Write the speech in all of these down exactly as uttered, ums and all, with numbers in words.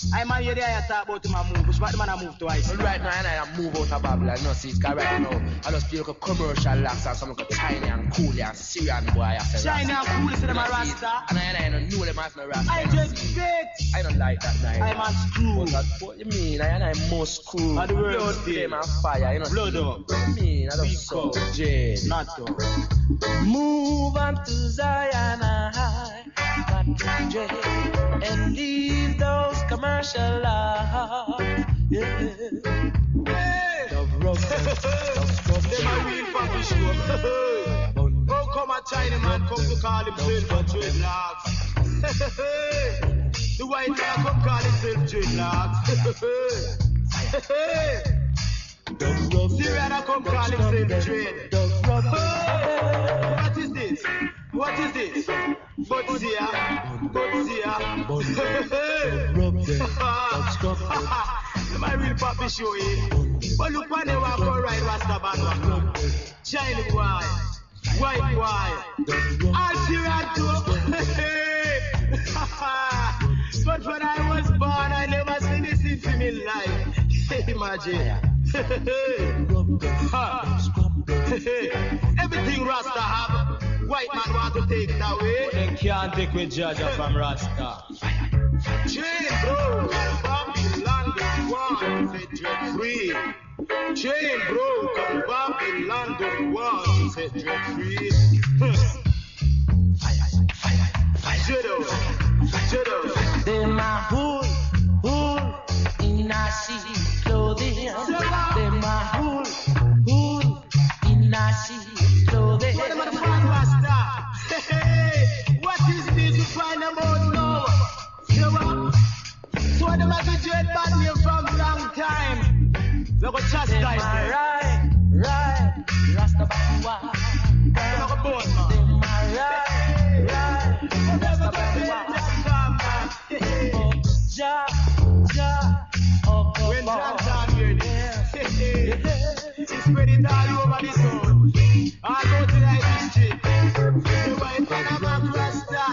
I man you there I talk about him a move. Which part the man a move to ice? Well, right now I move out of Babylon, you know, see, because right now I just play like a commercial locks and some like a China and Cooley and Syrian boy. I say China and Cooley say them a Rasta. And I, I don't know them as no Rasta. I just fit. I don't like that night. I'm on screw. But what you mean? I and I most screw. And the world blood still. flame and fire, you know. Blood up. What you mean? I don't so Jane. Not so. Move on to Zion high, not to J, and leave those commercial lies. Yeah. Hey! The rock, the scrub, Them a real fucking show. Oh, come a China man come to call himself a dreadlocks. The white man come call himself dreadlocks. Syrian come call himself dread. What is this? What is this? Botsia, Botsia. My real papi show you. But look when they walk all right, Rasta Band. Shiny boy, white boy. All Syrian too. But when I was born, I never seen this in my life. Imagine. Everything Rasta have, white man want to take it away. But they can't take with Jaja from Rasta. Chain bro, Babylon the one set you free. Chain bro, Babylon the one set you free. Shadow, shadow. They my hood, hood in a sea clothing. They my hood, hood in a sea clothing. What am I find Rasta? Hey, what is this you find about now? You what? So them have a dread bad name from long time. Look at chastise there. Right, right, Rasta Band. Look at both man. They my right, right, Rasta Band. Ja, ja, oh, oh, When oh. Johnson hear this, it's spreading all over the zone. All go to the district. The white man of a Rasta.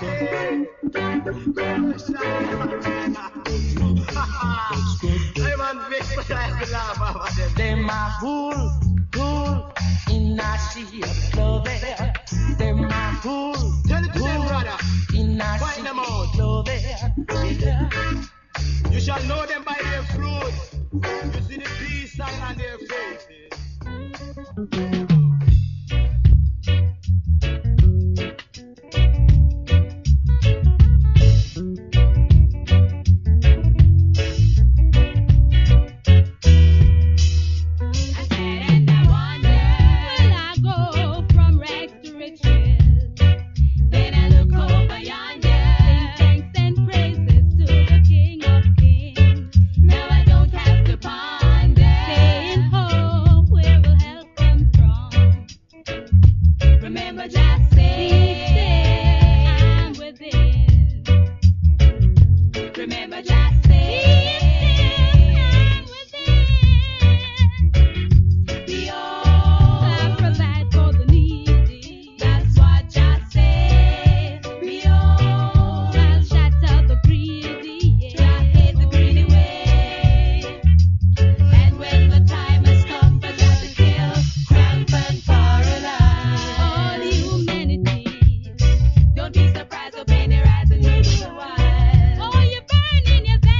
I'm on mix, but I have to laugh about them. They my hood, hood in a sea of clothing. They my hood, Tell it to them, brother. in a Find sea them out. of clothing. Yeah. You shall know them by their fruits. You see the peace sign on their faces. Don't be surprised, open your eyes and you'll be wise. Oh, you're burning your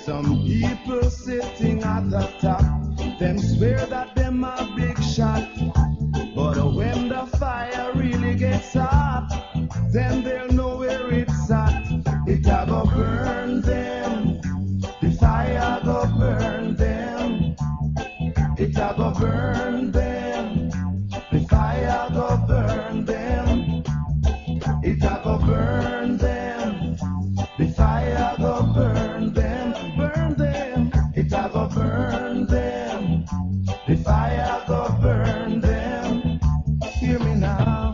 some people sitting at the top. Them swear that them a big shot. But when the fire really gets hot, then they'll know where it's at. It a go burn them. The fire go burn them. It a go burn them. The fire go burn them. It a go burn them. The fire go burn them. Burn them. It a go burn them. The fire go burn them. Hear me now.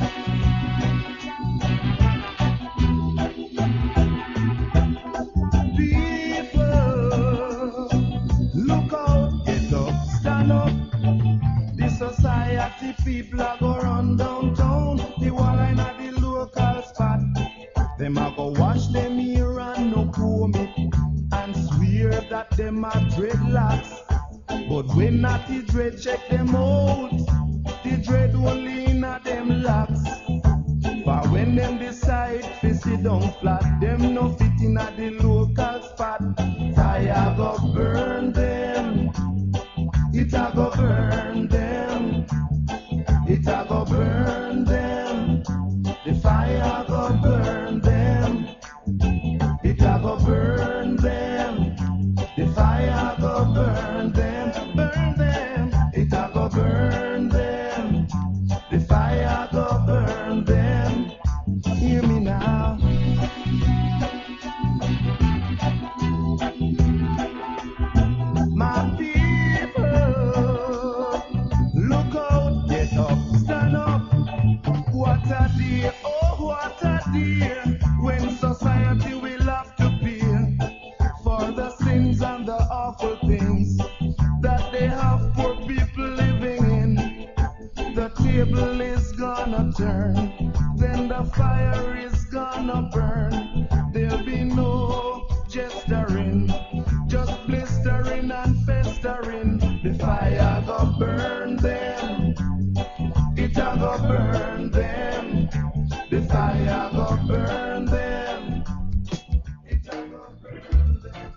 People, look out, get up, stand up. The society people are go run downtown. The wall line at the local spot. Them a go wash them here and no comb it. And swear that them are dreadlocks. But when not the dread check them out, the dread only in a them locks. For when them decide to sit down flat, them no fit in a the local spot. Fire go burn them. It a go burn them. It a go burn them. The fire go burn them. It a go burn them. The fire go burn them. Burn them. It a go burn them. The fire go burn them. Hear me now. My people, look out, get up, stand up. What a day, oh what a day, when society will have to pay for the sins and the awful things that they have poor people living in. The table is gonna turn, then the fire is gonna burn. There'll be no gesturing, just blistering and festering. The fire go burn them. It a go burn them. The fire go burn them. It a go burn them.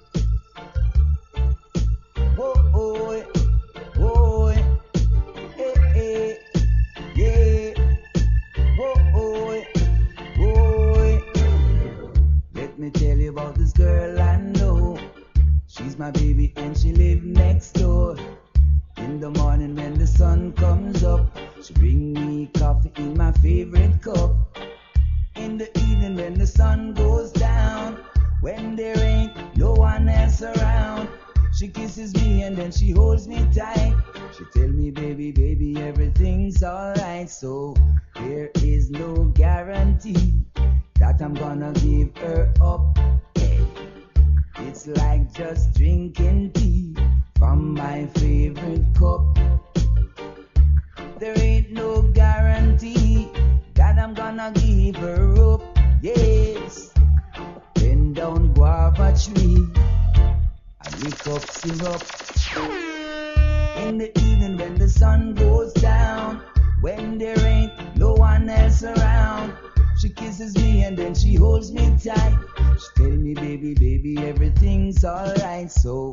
Oh, oh, oh, eh, eh, yeah. Oh, oh, oh. Let me tell you about this girl I know. She's my baby and she lives next door. In the morning when the sun comes up, she bring me coffee in my favorite cup. In the evening when the sun goes down, when there ain't no one else around, she kisses me and then she holds me tight. She tell me, baby, baby, everything's alright. So there is no guarantee that I'm gonna give her up. Hey, it's like just drinking tea from my favorite cup. There ain't no guarantee that I'm gonna give her up. Yes, bend down guava tree and lick up syrup. In the evening when the sun goes down, when there ain't no one else around, she kisses me and then she holds me tight. She tell me, baby, baby, everything's alright. So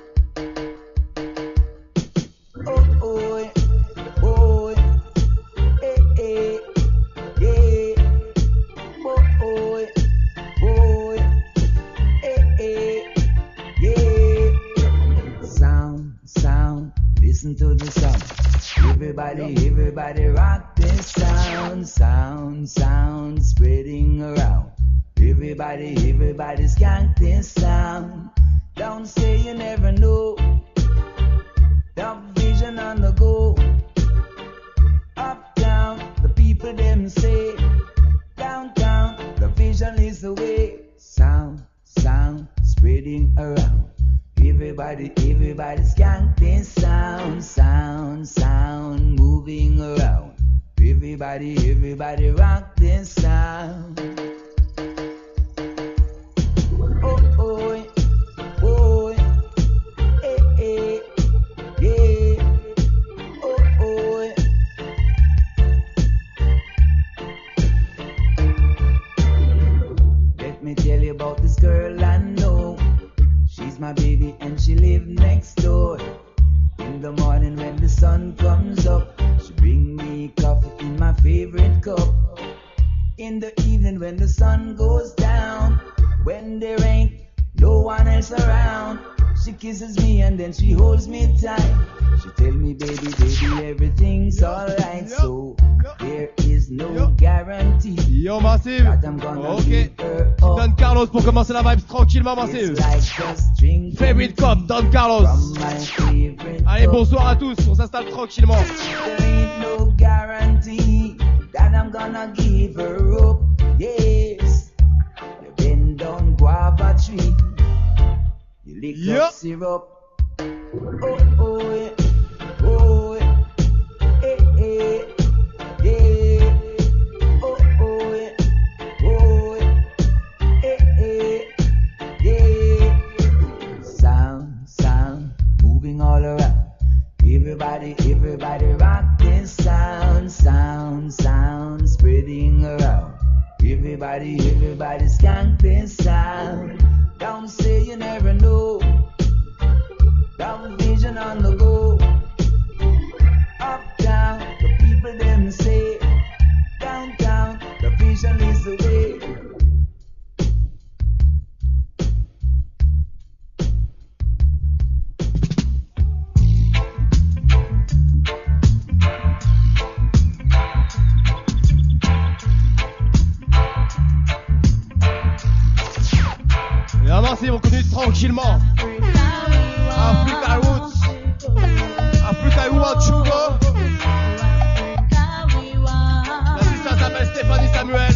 oh, oh, oh, eh, eh, yeah. Oh, oh, oh, eh, eh, yeah. Sound, sound, listen to the sound. Everybody, everybody rock this sound, sound, sound, spreading around. Everybody, everybody skank this sound. Don't say you never know. The vision on the go. Up, down, the people them say. Downtown, the vision is the way. Sound, sound, spreading around. Everybody, everybody skank this sound, sound, sound, moving around. Everybody, everybody rock this sound. Oh, oh, oh, eh, eh, yeah. Oh, oh. Let me tell you about this girl I know. She was my baby and she lived next door. In the morning when the sun comes up, she bring me coffee in my favorite cup. In the evening when the sun goes down, when there ain't no one else around, she kisses me and then she holds me tight. She tell me, baby, baby, everything's alright. So there is no guarantee. Yo, Massive. Ok. Don Carlos pour commencer la vibe tranquillement, Massive. Favorite Cup, Don Carlos. Allez, bonsoir à tous. On s'installe tranquillement. There ain't no guarantee that I'm gonna give her up. Yes. You bend down guava tree. You lick yep. up syrup. Oh, oh, yeah. Oh, yeah. Hey, hey. Yeah. Oh, oh, yeah. Oh, yeah. Hey, hey. Yeah. Sound, sound, moving all around. Everybody, everybody rock this sound, sound, sound, spreading around. Everybody, everybody skank this sound. Don't say you never know. Got vision on the go. Up, down, the people them say. Down, down, the vision is the way. Et merci, on continue tranquillement. Africa Roots, Africa You Want Sugar. L'assistant s'appelle Stéphanie Samuel.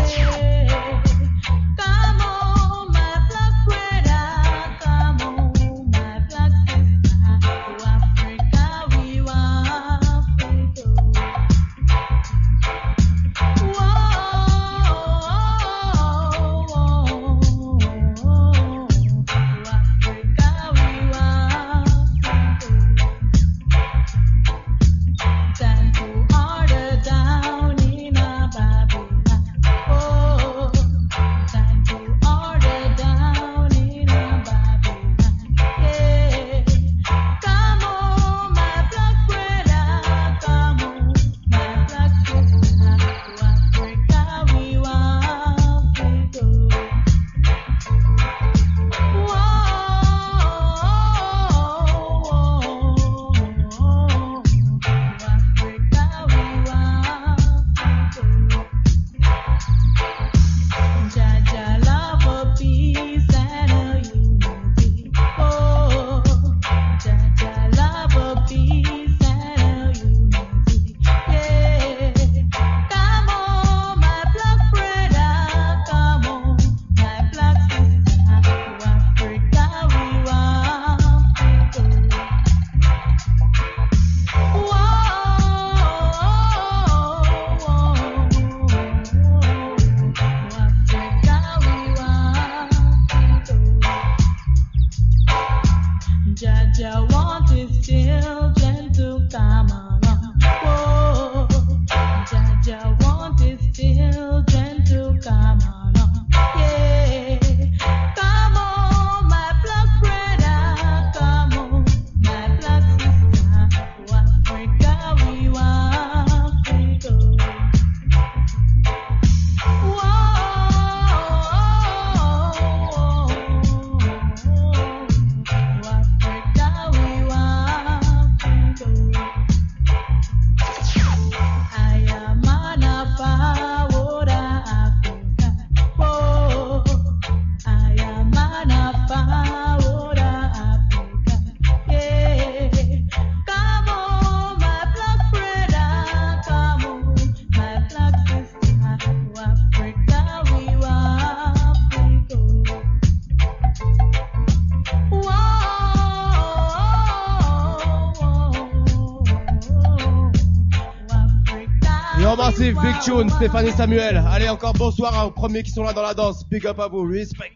Massive, Big Tune, Stéphanie Samuel. Allez, encore bonsoir aux premiers qui sont là dans la danse. Big up à vous, respect.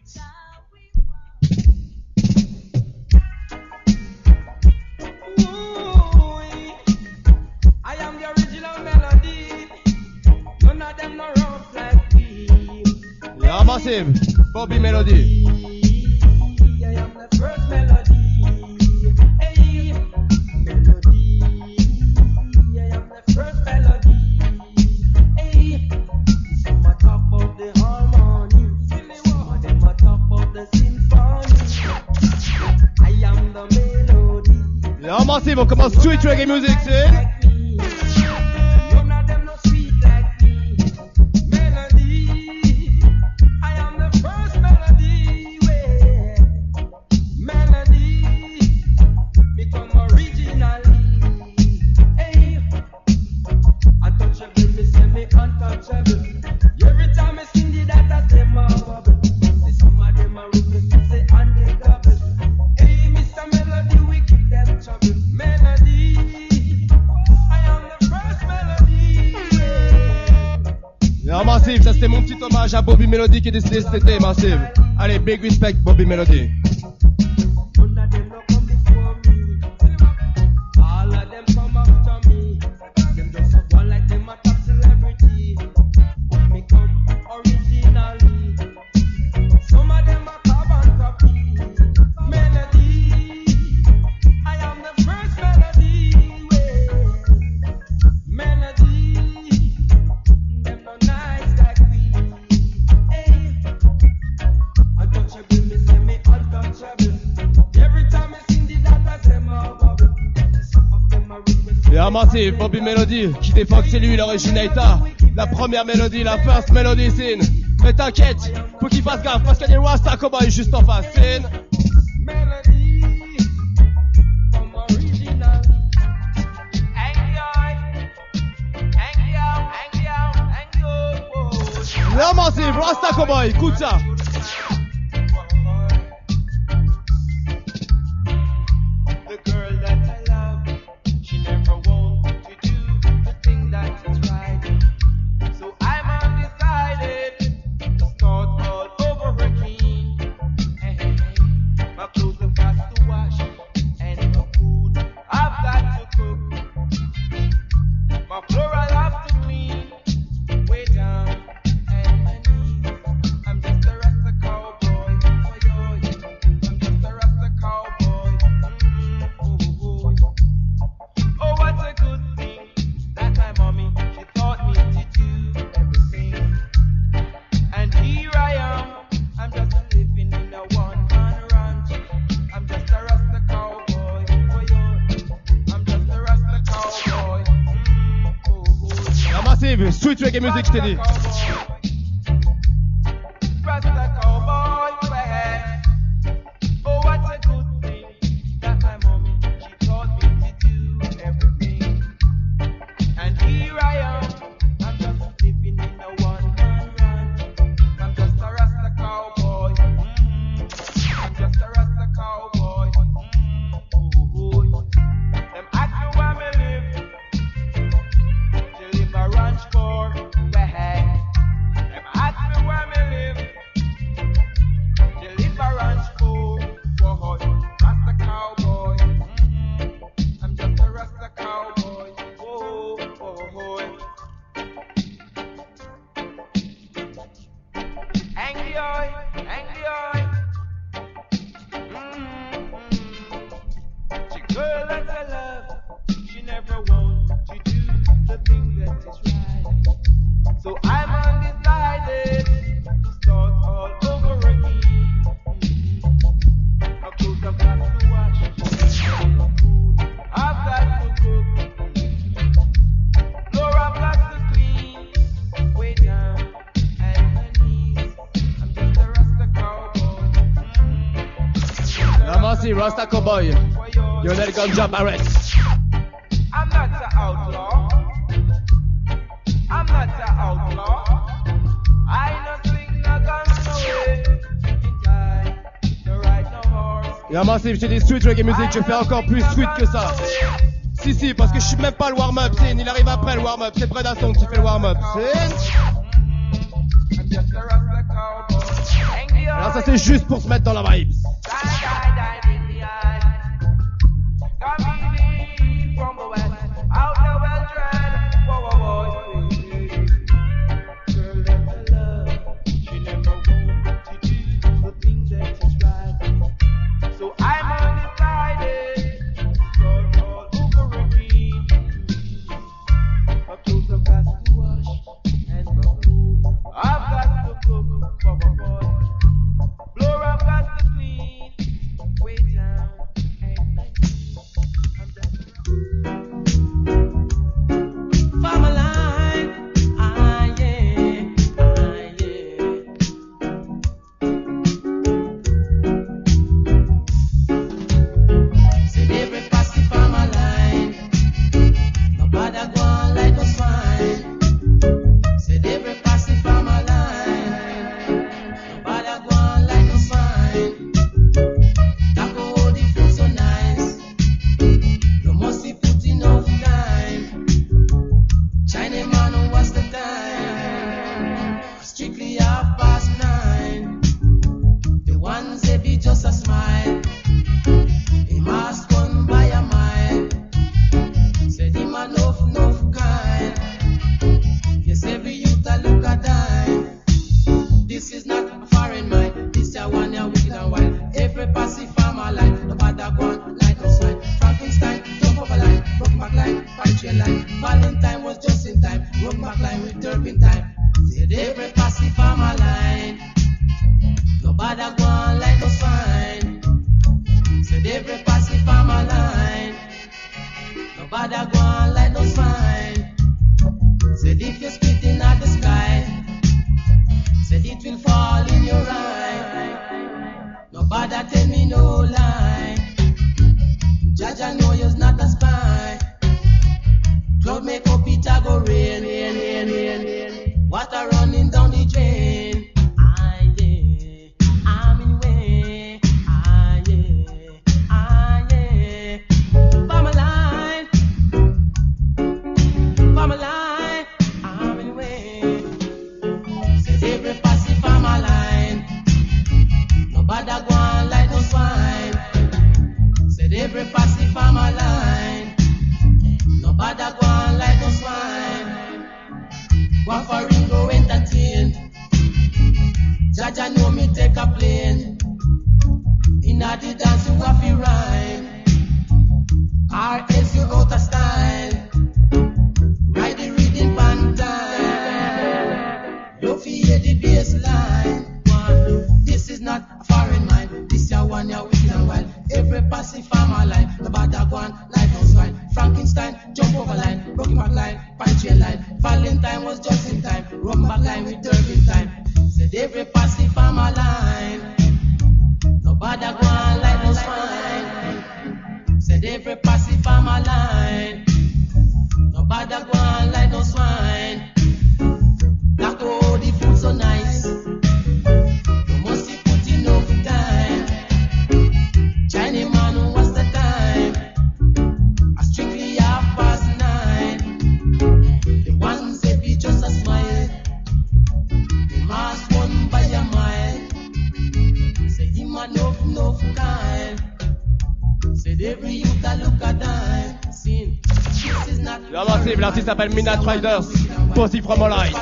Yeah, Massive, Bobby Melody. the first melody. Hey, melody. I am the first melody. Hey, some a talk about the harmony, some of them a talk about the symphony. I am the melody. Yeah, massive, on commence sweet reggae music, c'est. None of them no sweet like me. Melody. I am the first melody. Way. Melody. Become originally. Hey. Untouchable, me say me untouchable. Every time I sing the that I say my bubble. See some of them are requesting say on the double. Hey, Mister Melody, we give them trouble. Melody, I am the first melody. Yeah, massive, ça c'était mon petit hommage à Bobby Melody qui est décédé cet été, massive. Allez, big respect, Bobby Melody. None of them no come before me. All of them come after me. Them just a one like them a top celebrity. Me come originally. Some of them a carbon copy. Melody, I am the first melody. Way. Melody, them no nice like we. Hey, untouchable, me say me untouchable. Every time I sing the that I say my bubble. Some of them are requesting. Yeah, massive, Bobby Melody qui défend que c'est lui l'originator. La première mélodie, la first melody scene. Mais t'inquiète, faut qu'il fasse gaffe parce qu'il y a des Rasta Cowboys juste en face. Scene. Melody, from original. Hang on, hang on, hang on, hang on. Yeah, massive, Rasta Cowboy, écoute ça. The girl that I love, she never wants to do the thing that is right. So I'm undecided to start all over again. Hey, hey, hey. My clothes have got to wash, and my food I've got to cook. My floor I'll have to clean, way down at my knees. I'm just a Rasta cowboy, oh, yo, yo. I'm just a Rasta cowboy. Mm, oh, oh, oh. Oh, what a good thing that my mommy, she taught me to do everything. And here I am, I'm just living in a one-man ranch. I'm just a Rasta cowboy, oh, yo. I'm just a Rasta cowboy. Mm, oh, oh. Yeah, massive, sweet reggae music, je t'ai dit. Rasta cowboy, way. Oh, what a good thing that my mommy, she taught me to do everything. And here I am, I'm just living in a one-man ranch. I'm just a Rasta cowboy. Mm, I'm just a Rasta cowboy. Mm, oh, oh. Them ask me where me live. They live a ranch for way. Them ask me where me live. They live a ranch for boy. Rasta cowboy. Mm, I'm just a Rasta cowboy. Oh, oh, oh. Angry eye, angry eye. Mm-hmm. The girl that I love, she never wants to do the thing that is right. So I'm undecided to start all over again. Mm-hmm. My clothes I've got to wash, food I've got to cook. Mm-hmm. Floor I've got to clean, way down at my knees. I'm just a Rasta cowboy. Mm-hmm. Yeah, massive, Rasta Cowboy. You're let go job, Barrett. I'm not an outlaw. I'm not an outlaw. I no sling no guns no way. In time, no ride no horse. Yeah, massive, je t'ai dit sweet reggae music, je fais encore plus sweet que ça. Si, si, parce que je suis même pas le warm-up, c'est, il arrive après le warm-up, c'est Predation qui fait le warm-up, c'est. I'm just a Rasta cowboy. Alors ça c'est juste pour se mettre dans la vibe. pacify my line. Nobody go on like no spine. Said if you're spitting at the sky, said it will fall in your eye. Nobody tell me no lie. Jaja know you're not a spy. Cloud make up it a go rain, rain, rain, rain, rain. Water running down the drain. Ah yeah, I'm in way. Ah yeah, ah yeah. For my line, for my line, I'm in way. Says every pacify my line. Nobody go on like no swine. Said every pacify my line. Nobody go on like no swine. One for Ringo entertain. Jaja know me take a plane. In a the dance you have to rhyme. R S you out of style. Ride the reading band time. You feel the bass line. This is not a foreign mind. This ya one ya wicked and wild. Every pacify my line. Nobody go on like no swine. Frankenstein, jump over line, broken back line, punch your line. Valentine was just in time, run back line with turban time. Said every pacify my line. Nobody go on like no swine. Said every pacify my line. Nobody go on like no swine. Like oh the food so nice. You must be putting over time. Chinese man, what's the time? Strictly half past nine. The one say be just a smile. The mask won by a mile. Say him a no no kind. Said every youth a look a dime. Sin. This is not. L'invincible, l'artiste s'appelle Midnight Riders. Pussy from a light.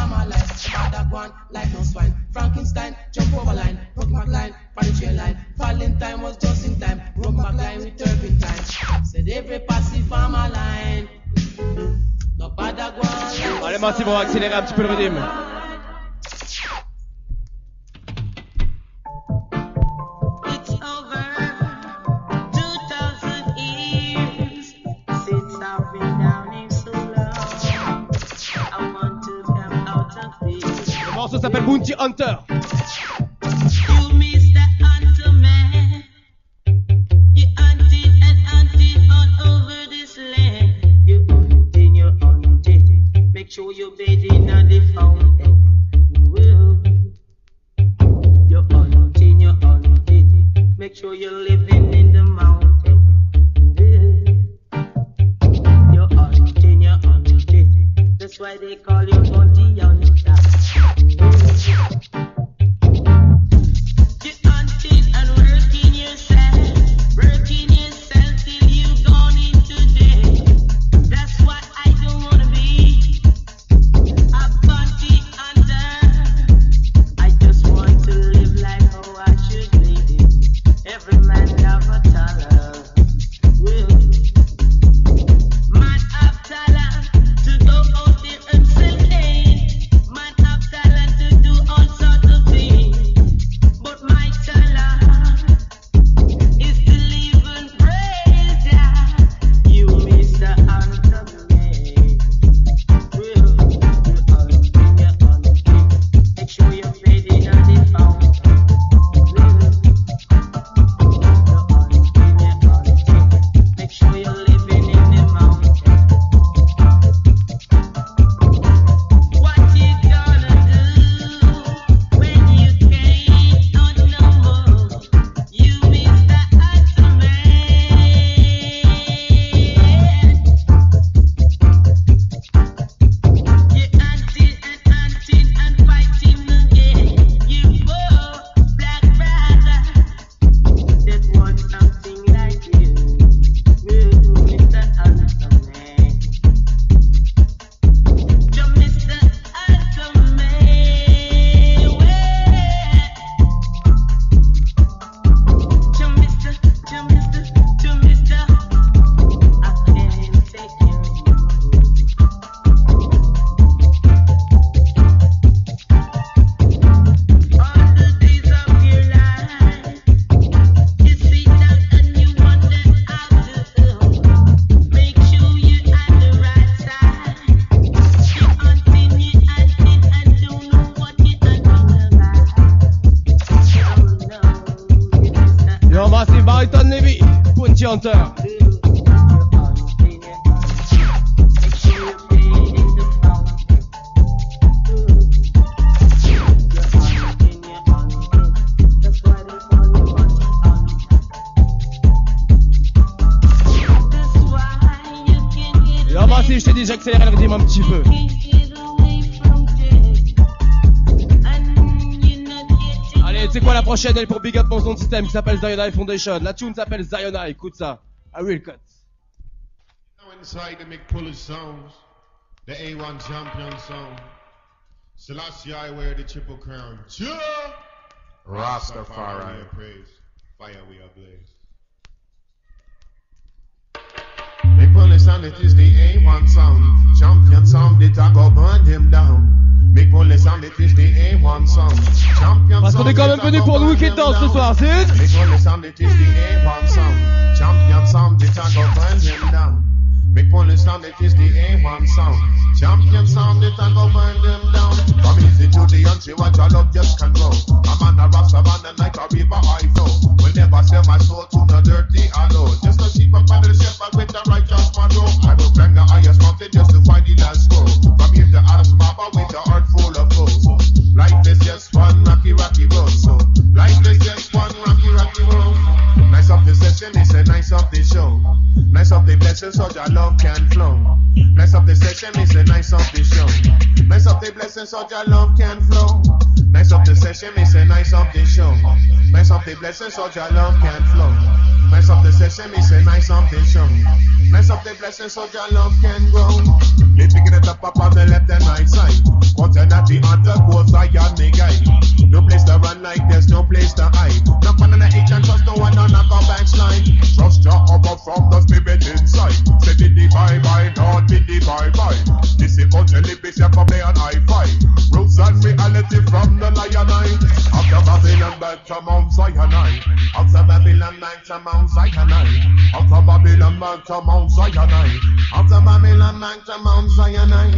Like no swine. Frankenstein, jump over line, broke back line, punch line. Valentine was just in time, broke back line with turban time. Said every pacify my line. Nobody go on. Allez, Massive, on va accélérer un petit peu le rythme. It's over. Two thousand years since I've been down in so long. I want to come out of this. Le morceau s'appelle Bounty Hunter. You miss the hunter man. You hunted and hunted all over this land. You hunting, you hunted. Make sure you're bathing at the fountain. Whoa. You hunting, you hunted. Make sure you're living in the mountain. You hunting, you hunted. That's why they call you bounty hunter. Shelton Levy, Bounty Hunter. Yo, merci, je t'ai dit, j'accélère le rythme un petit peu. Allez, tu sais quoi, la prochaine, elle est pour Big Up mon son de système qui s'appelle Zion High Foundation. La tune s'appelle Zion High, écoute ça. I will cut. Now inside the McPuller songs, the A one champion song. Selassie I wear the triple crown. Jah Rastafari praise. Fire we ablaze. McPuller sound, it is the A one sound. Champion sound, it a go burn him down. McPuller sound, it is the A one sound. Champion Parce qu'on est quand même venu pour le week-end dance ce soir, c'est McPuller sound, it is the A one sound. Champion sound, it a go burn him down. McPuller sound, it is the A one sound. Champion sound, it a go burn them down. From easy to the country, what I love just can grow. I'm on a rock savannah like a river I flow. Will never sell my soul to no dirty alone. Just a sheep up under the shepherd with the righteous man row. I will climb the highest mountain just to find the last scroll. From here to Adam's Baba with the heart full of foes. So life is just one rocky, rocky road. So life is just one rocky, rocky road. Nice of the session, it's a nice of the show. Nice of the blessings, so your love can flow. Nice of the session, it's a nice of the show. Nice of the blessings, so your love can flow. Nice of the session, it's a nice of the show. Nice of the blessings, so your love can flow. Nice of the session, it's a nice of the show. Nice of the blessings, so your love can grow. Me picking it up up on the left and right side. Quarter at the other goes I and me guy. No place to run like there's no place to hide. No fun on the H and trust no one on a go backslide. Trust your upper from the spirit inside. Say the bye bye, not the bye bye. This is for the lips, you're from there and high five. Roots and reality from the lion eye. After Babylon back to Mount Sinai. After Babylon back to Mount Sinai. After Babylon back to Mount Sinai. After Babylon back to Mount Sinai.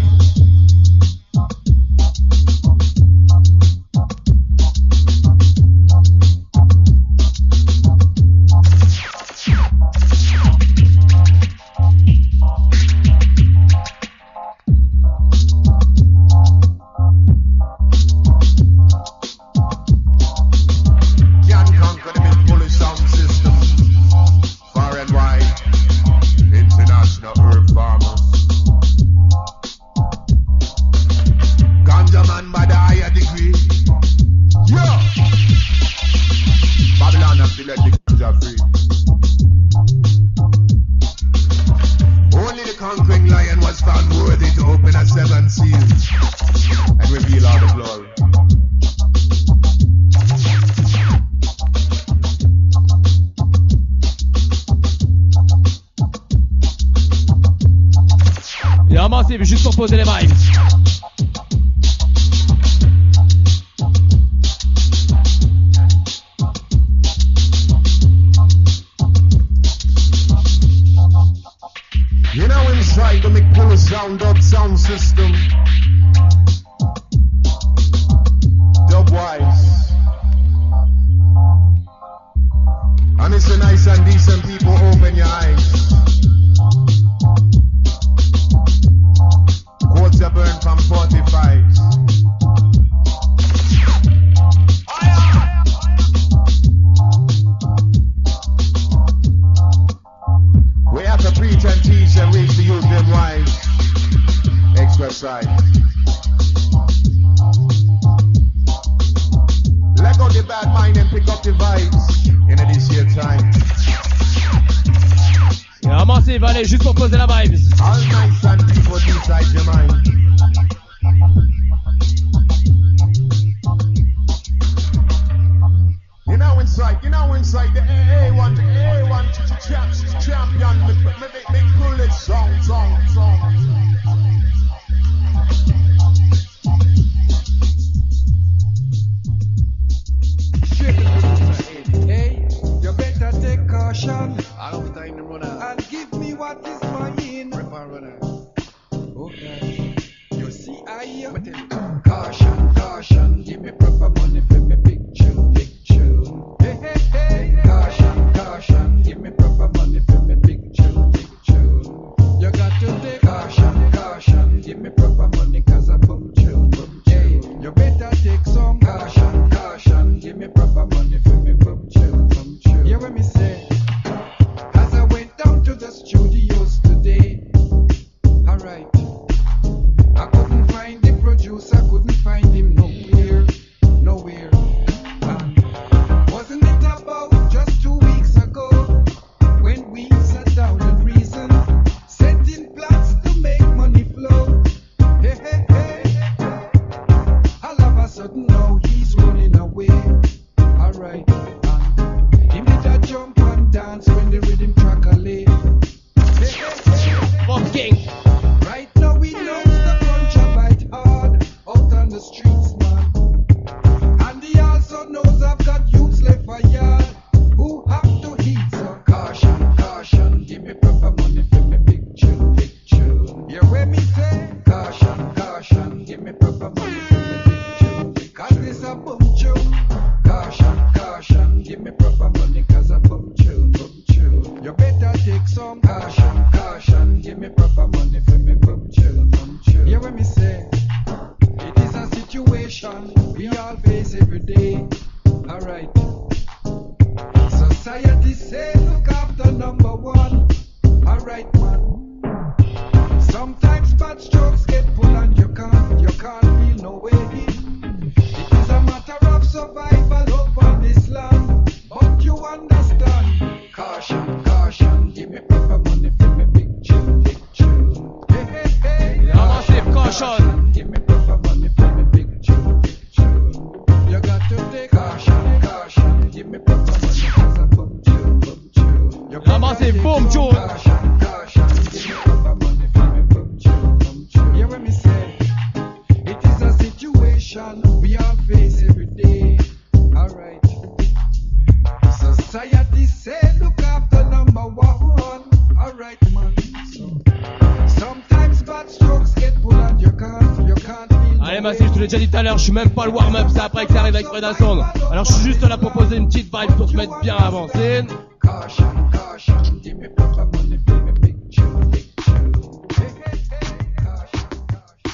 Juste pour poser les vibes. You know inside the McPuller sound up sound system. Dubwise. And it's a nice and decent people, open your eyes. Quarter burn from forty-fives. We have to preach and teach and reach the youth them wise. Express side. Let go the bad mind and pick up the vibes in this year time. Yeah, massive, allez, juste pour poser la vibes. All nice and people inside your mind. You know inside, you know inside the A one, the A one champion, make, make, make pull it song, song, song. Hey, you better take caution. I don't think the runner. And give me what is mine. Okay. You see, I hear caution, caution. Give me proper money for me big tune, big tune. Hey, hey, hey. Caution, caution. some caution, caution. Give me proper money for me bum chill, bum chill. Hear what me say? It is a situation we all face every day. Alright. Society say look after number one. Alright, man. Sometimes bad strokes get pulled and you can't, you can't feel no way in. It is a matter of survival up on this land. But you understand. Caution, caution. Give me proper money for me big chill, big chill. Hey, hey, hey. Yeah, massive caution. Give me proper money for me big chill, big chill. You got to take caution, caution. Give me proper money cause I bum chill, bum chill. You Yeah, massive boom tune. Caution, caution. Give me proper money for me bum chill, bum chill. Hear what me say? It is a situation we all face every day. Alright. Society say look after number one. Alright, man. So, sometimes bad strokes get pulled and you can't, you can't feel. Allez Massif, je te l'ai déjà dit tout à l'heure, je suis même pas le warm-up, c'est après que ça arrive avec Fred Sound. Alors je suis juste là pour poser une petite vibe pour se mettre bien avancé. Caution, caution, give me proper money for me big chill, big chill. Hey, hey, hey, caution, caution.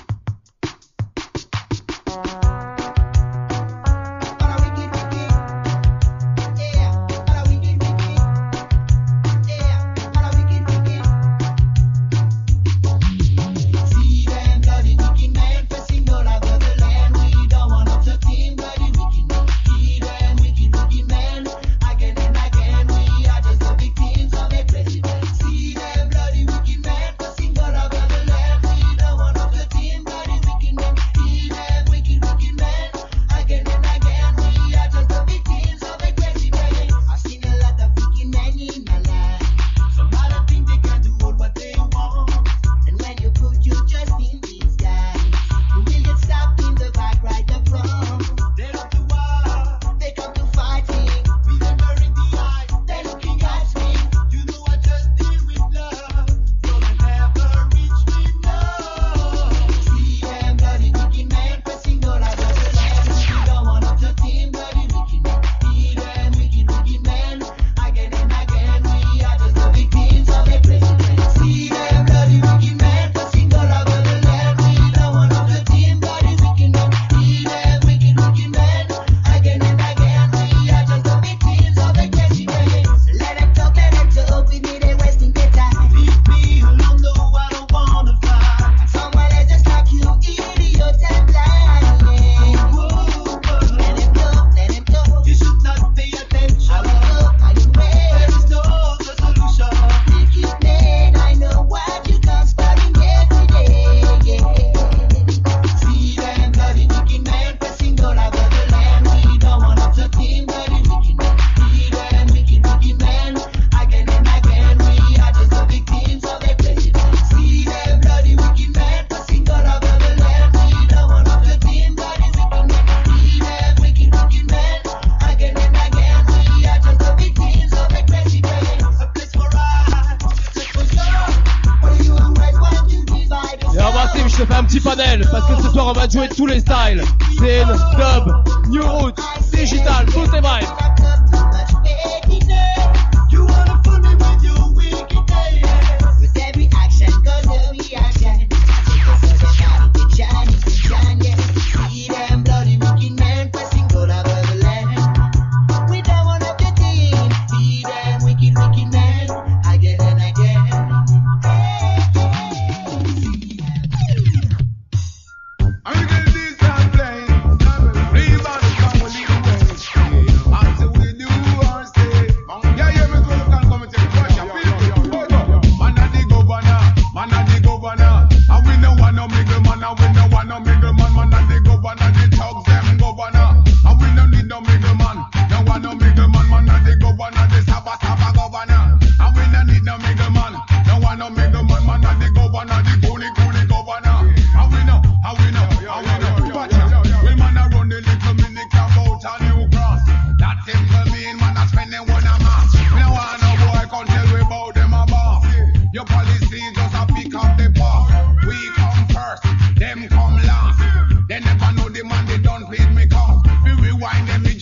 Parce que ce soir on va jouer tous les styles. Scene, dub, new roots, digital, toutes les vibes.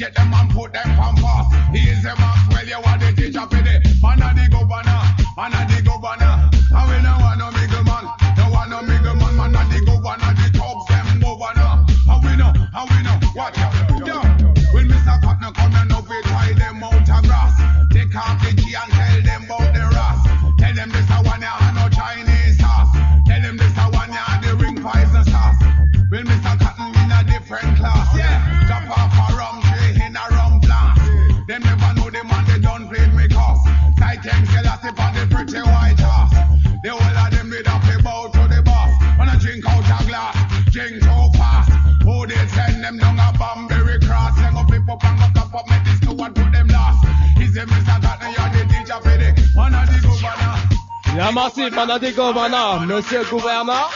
Here's a Maxwell, you want the teacher for the man of the governor, man of the up on the pretty white horse. The whole of them did have to bow to the boss. When I drink out a glass, drink too fast. Who did send them down a Banbury cross? Send up people and go top up, make this to one put them last. Is it Mister Cotton, you're the teacher for the one of the governor. Yeah, massive, man of the governor, Monsieur Gouverneur.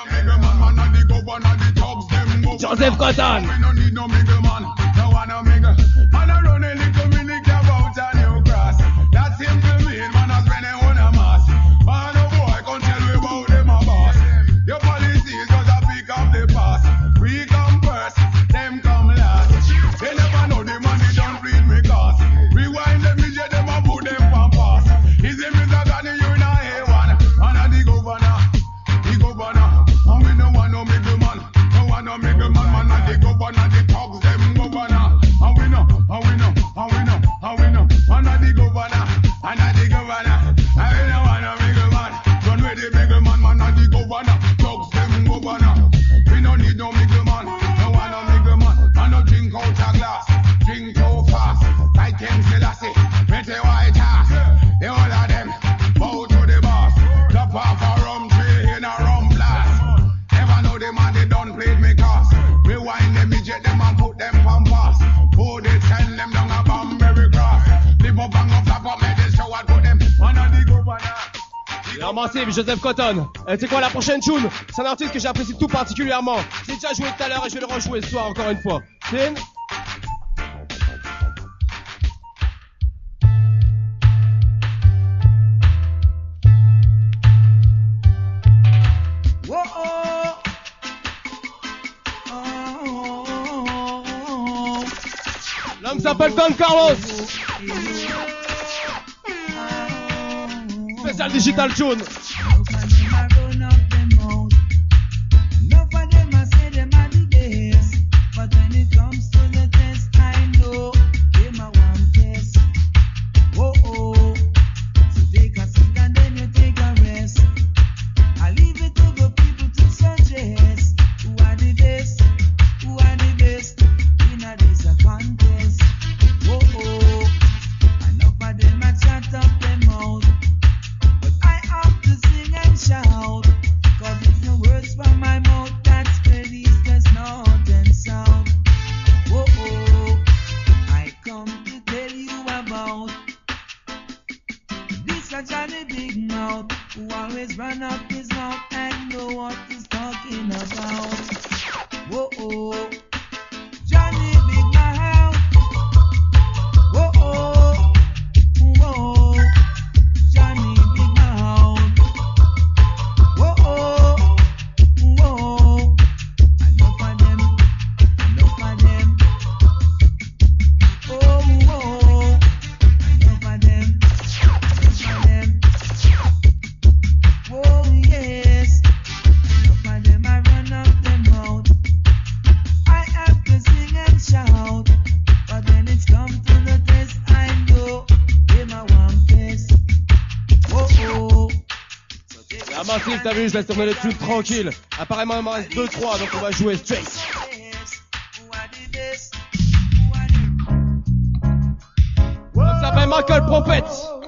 Joseph Cotton. We don't need no middle man, no one no middle. Man a run a little minute about a new grass. That simple mean man a spend a one a mass. Man a boy come tell me about them a boss. Your policy is just a pick up the past. We come first, them come last. They never know the money don't read me cause. Rewind them, me get them and put them on pass. Is it Mister Ghani, you in a A one? Man a the governor, the governor. And we no want no middle man. No middle man, man, and the governor, the thugs, them governor. And we know, and we know, and we know, and we know. And the governor, and the governor. And we know, and the middle man. Run with the middle man, man, and the governor. Thugs, them governor. We don't need no middle man. No one no middle man. And no drink out a glass. Drink too fast. Like King Selassie, pretty white ass. The whole of them bow to the boss. Drop off a rum tree in a rum blast. Never know the man, they done played me cast. Rewind them, eject them and put them on pass. Who they send them down a Banbury cross. Live up and up, flap up, make this show and put them on a the governor. Alors massive, Joseph Cotton. Euh, c'est quoi la prochaine tune? C'est un artiste que j'apprécie tout particulièrement. J'ai déjà joué tout à l'heure et je vais le rejouer ce soir encore une fois. C'est une... L'homme s'appelle Don Carlos. Spécial Digital Tune. T'as vu, je laisse tourner les tubes tranquille. Apparemment, il m'en reste deux trois, donc on va jouer straight. Ça s'appelle Michael Prophet.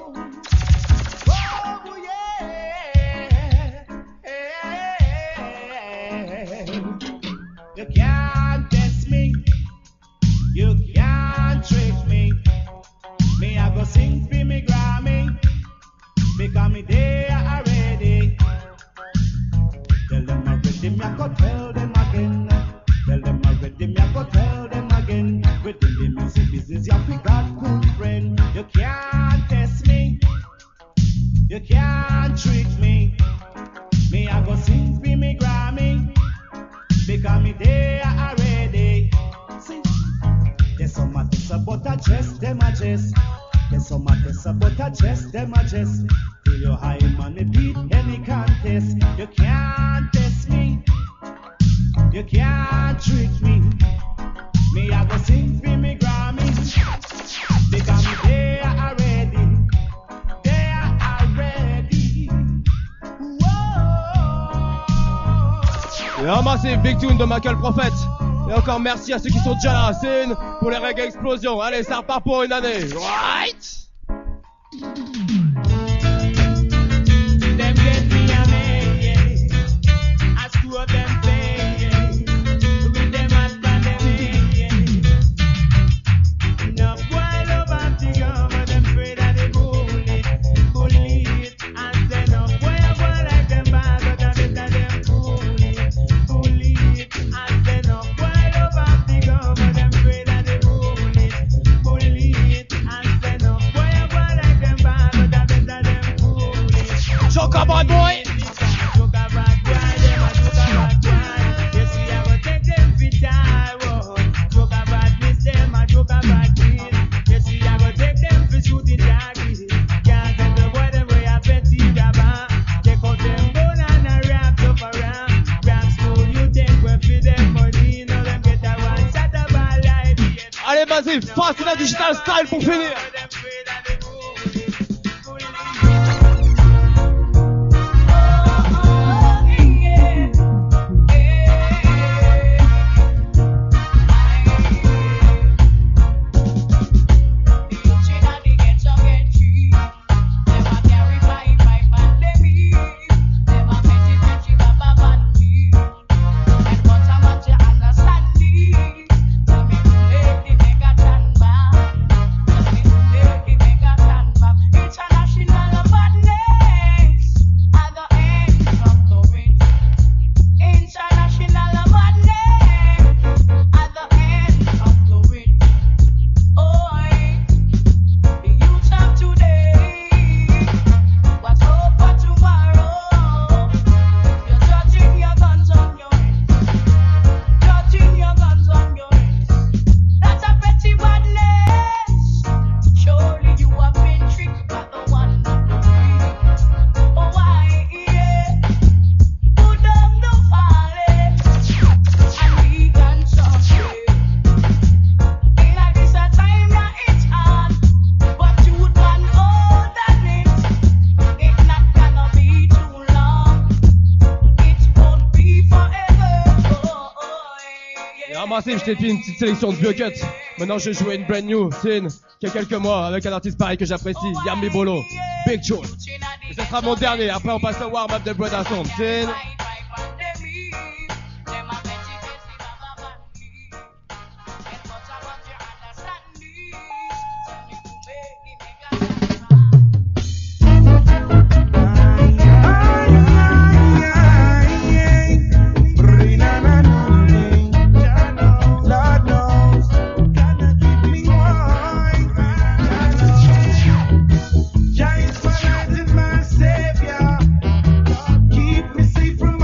You can't test me, you can't trick me. Me I go sing for me Grammy, because me there already. Tell them already, me I go tell them again. Tell them already, me I go tell them again. Within the music business, you have got good friend. You can't test me, you can't trick me. Me I go sing for me Grammy, because me there already. See, there's some matters about a dress, them a dress. There's some matters about a dress, them a dress. Till your high money beat any contest. You can't test me, you can't trick me. Me I go sing for me Grammy, because me there already, there already. Et un massive big tune de Michael Prophet. Et encore merci à ceux qui sont déjà là. C'est une pour les reggae explosions. Allez, ça repart pour une année. Right? massive, fast in a digital style pour finir. Je t'ai fait une petite sélection de vieux cuts. Maintenant, je vais jouer une brand new tune qui a quelques mois avec un artiste pareil que j'apprécie, Yami Bolo, Big Tune. Et ce sera mon dernier. Après, on passe au warm-up de Brother Sound. Tune. Keep me safe from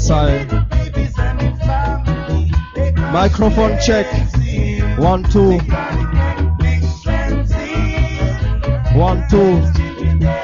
side. Microphone check. One, two. One, two.